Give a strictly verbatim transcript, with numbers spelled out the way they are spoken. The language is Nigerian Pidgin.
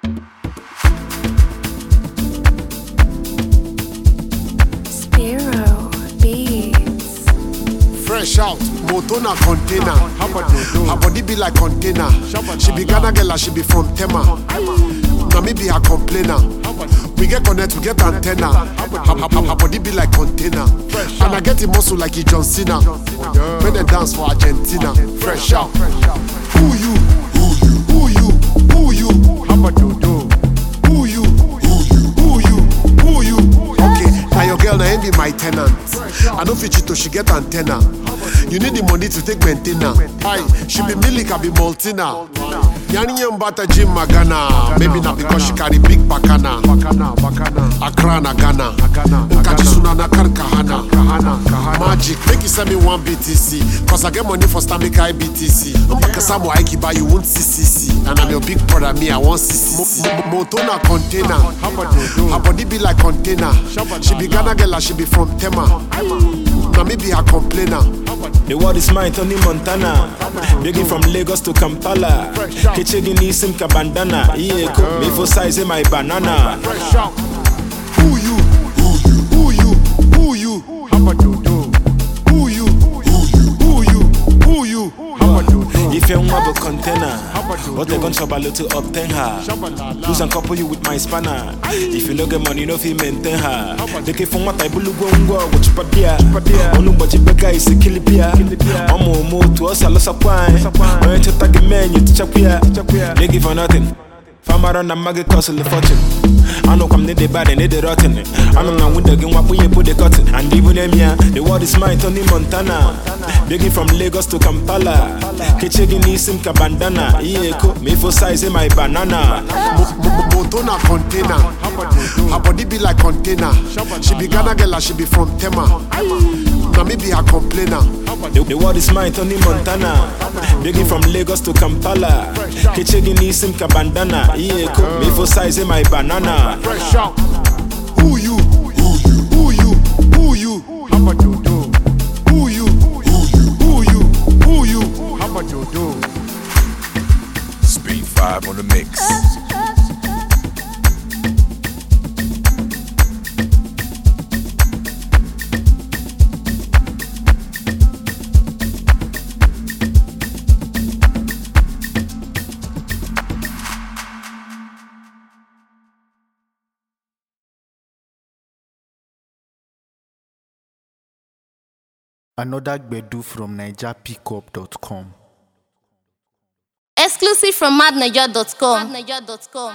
Fresh out, motor na container. Her body be like container. She be Ghana girl, she be from Tema. Now me be her complainer. We get connect, we get antenna. Her, her, her body be like container. And I get the muscle like a John Cena. When they dance for Argentina. Fresh out. Who you? Who you? Who you? Who you? Who you? Who you? Who you? Okay, now your girl na be my tenant. I don't fit you to she get antenna. You need the money to take maintenance. Aye, she be Milik, I be Maltina. Yani yambata Jim Magana. Maybe not because she carry big bakana. Accra na Ghana. Nkachisuna na Karkahana. Magic, make you send me one B T C. Cause I get money for Stambik I B T C. Mbakasamu Aiki buy you won't C C C. And I'm your big brother, me I want C C C. Motor na container. Her body be like container. She be Ghana girl, she be from Tema. Now me be her complainer. The world is mine, Tony Montana. Begging from Lagos to Kampala. Kechegi nisim kabandana. Ieko, me for size my banana. Who you? Who you? Who you? Who you? Who you? Who you? Who you? If you want a container, what they gon' chop a little obtain her. Lose and couple you with my spanner. If you no get money, no fee maintain her. They keep from what I believe go watch padia. Onu but you bega is a kilipia. Omo mo to us a loss of wine. When you tag a man, you chop here. They give for nothing. Farmer on a maggot cost the fortune. I know come need the bad and need the rotten. I know now with the game what we put the cotton. And even them here, the world is mine, Tony Montana. Begging from Lagos to Kampala. Kechegi nisim kabandana. Ieko, me for size my banana. Motor na container. Her body be like container. She be Ghana girl, she be from Tema. Now me be her complainer. The, the world is mine, Tony Montana. Begging from Lagos to Kampala. Kechegi nisim kabandana. Ieko, me for size my banana. Fresh out. Who you? Who you? Who you? Who you? Who you? Who you? Who you? Speed five on the mix. Another Gbedu from Niger Pickup dot com. Exclusive from mad niger dot com.